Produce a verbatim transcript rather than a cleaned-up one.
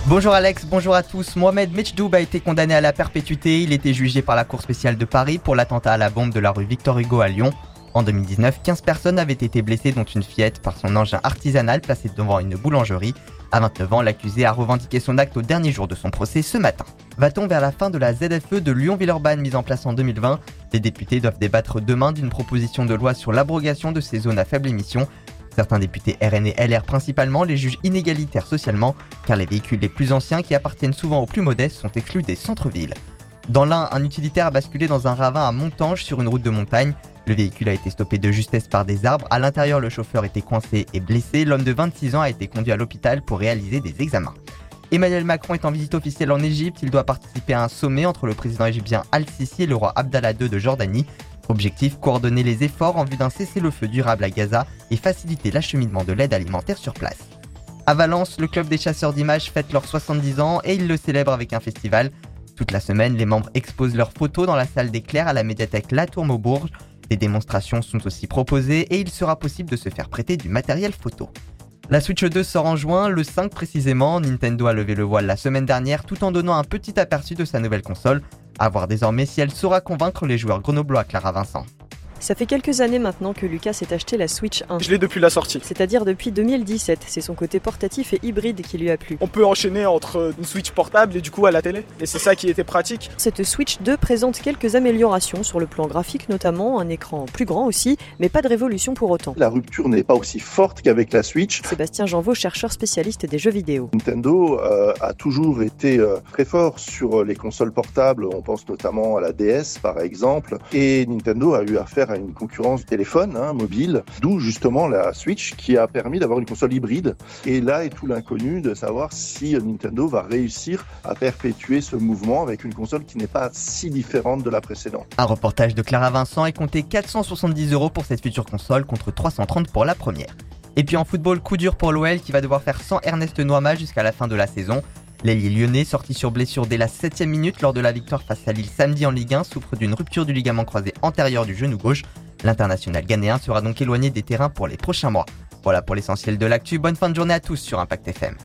Bonjour Alex, bonjour à tous. Mohamed Mechdoub a été condamné à la perpétuité. Il était jugé par la Cour spéciale de Paris pour l'attentat à la bombe de la rue Victor Hugo à Lyon. En deux mille dix-neuf, quinze personnes avaient été blessées, dont une fillette, par son engin artisanal placé devant une boulangerie. À vingt-neuf ans, l'accusé a revendiqué son acte au dernier jour de son procès ce matin. Va-t-on vers la fin de la Z F E de Lyon-Villeurbanne mise en place en deux mille vingt ? Les députés doivent débattre demain d'une proposition de loi sur l'abrogation de ces zones à faible émission. Certains députés R N et L R principalement les jugent inégalitaires socialement, car les véhicules les plus anciens qui appartiennent souvent aux plus modestes sont exclus des centres-villes. Dans l'Ain, un utilitaire a basculé dans un ravin à Montange sur une route de montagne. Le véhicule a été stoppé de justesse par des arbres. À l'intérieur, le chauffeur était coincé et blessé. L'homme de vingt-six ans a été conduit à l'hôpital pour réaliser des examens. Emmanuel Macron est en visite officielle en Égypte. Il doit participer à un sommet entre le président égyptien Al-Sisi et le roi Abdallah deux de Jordanie. Objectif, coordonner les efforts en vue d'un cessez-le-feu durable à Gaza et faciliter l'acheminement de l'aide alimentaire sur place. À Valence, le club des chasseurs d'images fête leurs soixante-dix ans et il le célèbre avec un festival. Toute la semaine, les membres exposent leurs photos dans la salle des Clercs à la médiathèque La Tour-Maubourg. Des démonstrations sont aussi proposées et il sera possible de se faire prêter du matériel photo. La Switch deux sort en juin, le cinq précisément. Nintendo a levé le voile la semaine dernière tout en donnant un petit aperçu de sa nouvelle console. À voir désormais si elle saura convaincre les joueurs grenoblois, Clara Vincent. Ça fait quelques années maintenant que Lucas s'est acheté la Switch un. Je l'ai depuis la sortie. C'est-à-dire depuis deux mille dix-sept. C'est son côté portatif et hybride qui lui a plu. On peut enchaîner entre une Switch portable et du coup à la télé. Et c'est ça qui était pratique. Cette Switch deux présente quelques améliorations sur le plan graphique notamment, un écran plus grand aussi, mais pas de révolution pour autant. La rupture n'est pas aussi forte qu'avec la Switch. Sébastien Janvaux, chercheur spécialiste des jeux vidéo. Nintendo euh, a toujours été euh, très fort sur les consoles portables. On pense notamment à la D S par exemple. Et Nintendo a eu affaire à une concurrence téléphone, hein, mobile, d'où justement la Switch qui a permis d'avoir une console hybride. Et là est tout l'inconnu de savoir si Nintendo va réussir à perpétuer ce mouvement avec une console qui n'est pas si différente de la précédente. Un reportage de Clara Vincent est compté quatre cent soixante-dix euros pour cette future console contre trois cent trente pour la première. Et puis en football, coup dur pour l'O L qui va devoir faire sans Ernest Noama jusqu'à la fin de la saison. L'ailier lyonnais, sorti sur blessure dès la septième minute lors de la victoire face à Lille samedi en Ligue un, souffre d'une rupture du ligament croisé antérieur du genou gauche. L'international ghanéen sera donc éloigné des terrains pour les prochains mois. Voilà pour l'essentiel de l'actu, bonne fin de journée à tous sur Impact F M.